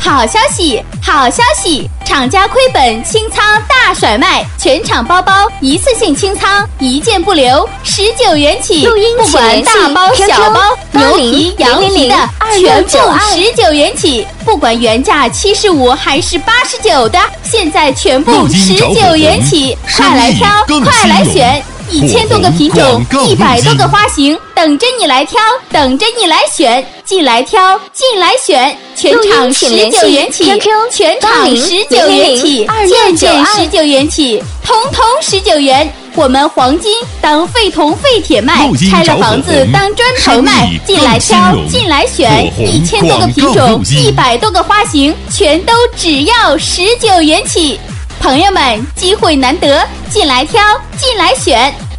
好消息，好消息！厂家亏本清仓大甩卖，全场包包一次性清仓，一件不留，19元起。不管大包小包，牛皮、羊皮的全部19元起。不管原价75还是89的，现在全部19元起。快来挑，快来选！1000多个品种，100多个花型，等着你来挑，等着你来选，进来挑，进来选，全场19元起，全场19元起，件件19元起，通通19元。我们黄金当废铜废铁卖，拆了房子当砖头卖。进来挑，进来选，1000多个品种，100多个花型，全都只要19元起。朋友们，机会难得，进来挑，进来选。